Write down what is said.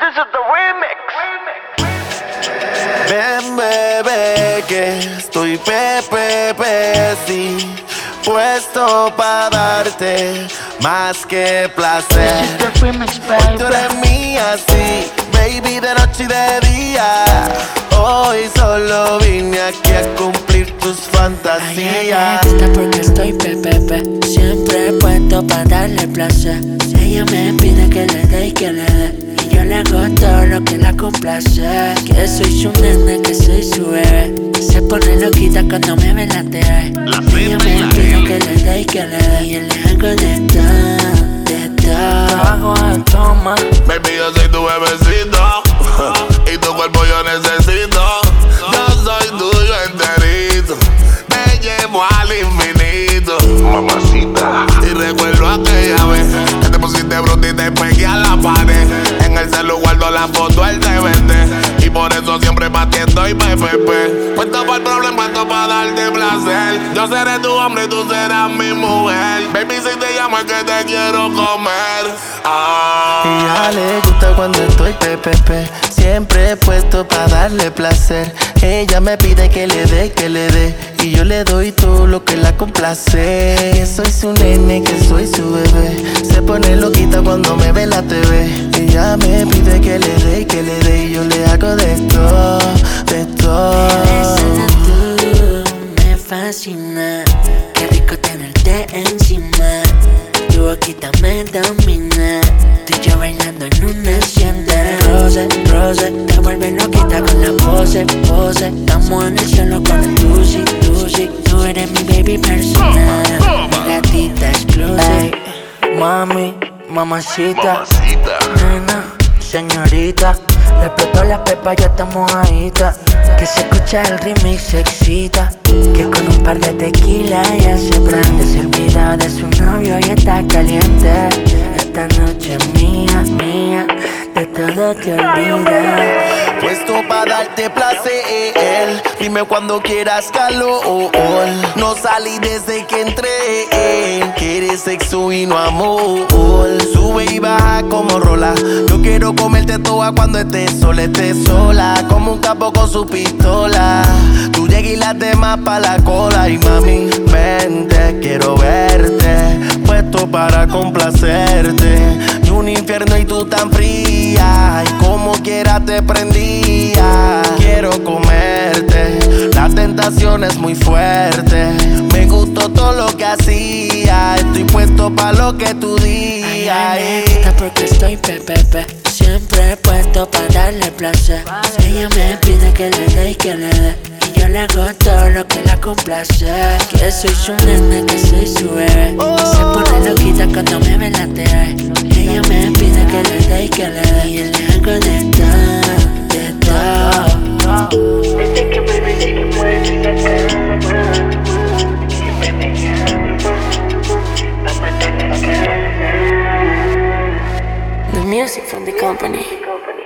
This is the remix. Ven, bebé, que estoy sí, puesto pa' darte más que placer. This is the remix, baby. Tú eres mía, sí, baby, de noche y de día. Hoy solo vine aquí a cumplir tus fantasías. Ay, está porque estoy siempre puesto para darle placer. Ella me pide que le dé y que le dé, y yo le hago todo lo que la complace. Que soy su nene, que soy su bebé. Se pone loquita cuando me ve la TV. Ella me pide que le dé y que le dé, y yo le hago de todo, hago de toma. Baby, yo soy tu bebecito y tu cuerpo yo necesito. Yo soy tuyo enterito, te llevo al infinito, mamacita. Y recuerdo aquella vez que te pusiste bruta y te pegué a la pared. En el celular guardo la foto, el DVD, y por eso siempre pa' ti estoy PPP. Puesto para el problema, puesto para darte placer. Yo seré tu hombre y tú serás mi mujer. Baby, si te llamo es que te quiero comer. Ella le gusta cuando estoy siempre puesto pa' darle placer. Ella me pide que le dé, y yo le doy todo lo que la complace. Que soy su nene, que soy su bebé. Se pone loquita cuando me ve la TV. Ella me pide que le dé, y yo le hago de todo, de todo. Esa tú me fascina, qué rico tenerte encima. Tu boquita me domina, tú y yo bailando en una hacienda. Rose, te vuelve loquita con la pose. Estamos en el cielo con el Tusi. Tú eres mi baby personal, mi gatita exclusive. Mami, mamacita, nena, señorita. Le explotó la pepa, ya estamos ahí. Que se escucha el remix, se excita. Que con un par de tequila ya se prende. Se olvida de su novio y está caliente. Esta noche es mía, de todo te olvidas. Puesto pa' darte placer, dime cuando quieras calor. No salí desde que entré, quieres sexo y no amor. Sube y baja como rola, yo quiero comerte toda cuando estés sola. Como un capo con su pistola, tú llegas y las demás pa' la cola. Y mami, vente, quiero verte, puesto para complacerte. Y un infierno y tú tan fría, y como quiera te prendía. Quiero comerte, la tentación es muy fuerte. Me gustó todo lo que hacía, estoy puesto pa' lo que tú digas. Me gusta porque estoy siempre puesto para darle placer. Ella me pide que le dé y que le dé, y yo le hago todo lo que la complace. Que soy su nene, que soy su bebé. Se pone loquita cuando me ve la TV. Ella me pide que le dé y que le dé, y yo le hago de todo. Desde que me mueves la cama, siempre me llama pa' matar la cama. The music from the company.